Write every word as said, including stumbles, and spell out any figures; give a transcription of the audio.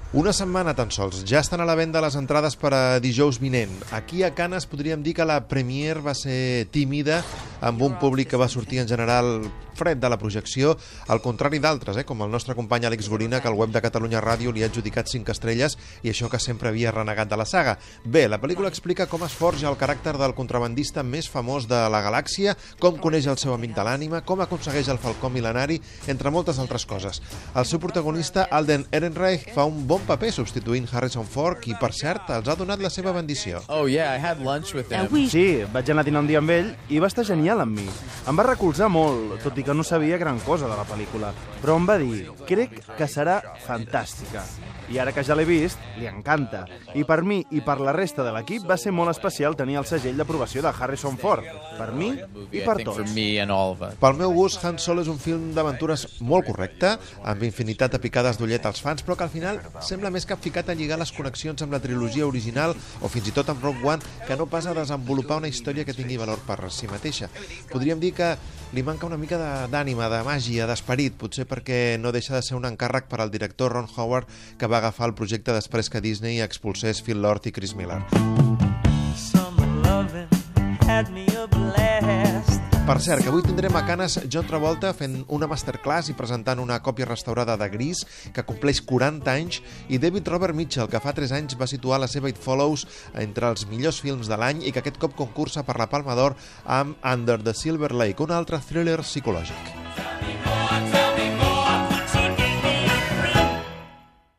Una setmana tan sols. Ja estan a la venda les entrades per a dijous vinent. Aquí a Canes podríem dir que la premiere va ser tímida, amb un públic que va sortir en general fred de la projecció, al contrari d'altres, eh, com el nostre company Àlex Gorina, que al web de Catalunya Ràdio li ha adjudicat cinc estrelles i això que sempre havia renegat de la saga. Bé, la pel·lícula explica com es forja el caràcter del contrabandista més famós de la galàxia, com coneix el seu amic de l'ànima, com aconsegueix el falcó mil·lenari, entre moltes altres coses. El seu protagonista, Alden Ehrenreich, fa un bon paper substituint Harrison Ford, qui, per cert, els ha donat la seva bendició. Oh, yeah, I had lunch with him. Sí, vaig anar a dinar un dia amb ell i va estar genial amb mi. Em va recolzar molt, tot i que no sabia gran cosa de la pel·lícula, però em va dir, crec que serà fantàstica. I ara que ja l'he vist, li encanta. I per mi i per la resta de l'equip va ser molt especial tenir el segell d'aprovació de Harrison Ford. Per mi i per tots. Pel meu gust, Han Solo és un film d'aventures molt correcte, amb infinitat de picades d'ullet als fans, però que al final sembla més capficat a lligar les connexions amb la trilogia original o fins i tot amb Rogue One, que no pas a desenvolupar una història que tingui valor per si mateixa. Podríem dir que li manca una mica d'ànima, de màgia, d'esperit, potser perquè no deixa de ser un encàrrec per al director Ron Howard, que va agafar el projecte després que Disney expulsés Phil Lord i Chris Miller. Per cert, que avui tindrem a Canes John Travolta fent una masterclass i presentant una còpia restaurada de Gris, que compleix quaranta anys, i David Robert Mitchell, que fa tres anys va situar la seva It Follows entre els millors films de l'any i que aquest cop concursa per la Palma d'Or amb Under the Silver Lake, un altre thriller psicològic.